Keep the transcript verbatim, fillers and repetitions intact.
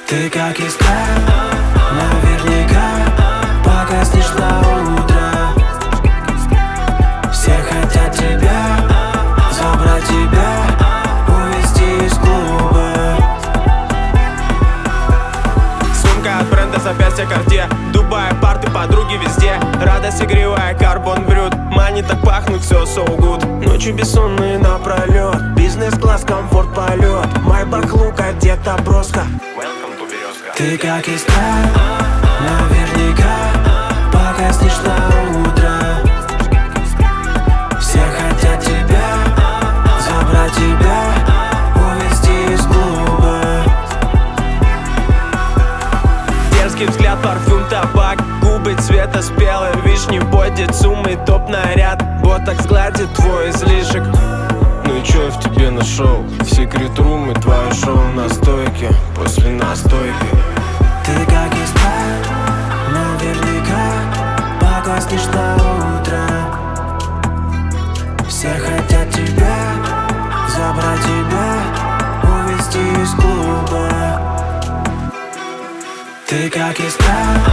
Ты как искра, наверняка погаснешь на утро. Все хотят тебя, забрать тебя, увезти из клуба. Сумка от бренда, запястья Cartier, Дубай, парты, подруги везде. Радость игривая, карбон брют, мани так пахнут, все so good. Ночью бессонные напролет, бизнес-класс, комфорт, полет. Майбах, лук, одета броско. Ты как искра, наверняка погаснешь на утро. Все хотят тебя, забрать тебя, увезти из клуба. Дерзкий взгляд, парфюм, табак, губы цвета спелой вишни, боди, цумы, топ-наряд. Ботокс гладит твой излишек. Ну и чё я в тебе нашел? Секрет румы, твое шоу на стойке, после настойки. Ты как искра, наверняка погаснешь на утро. Все хотят тебя, забрать тебя, увезти из клуба. Ты как искра,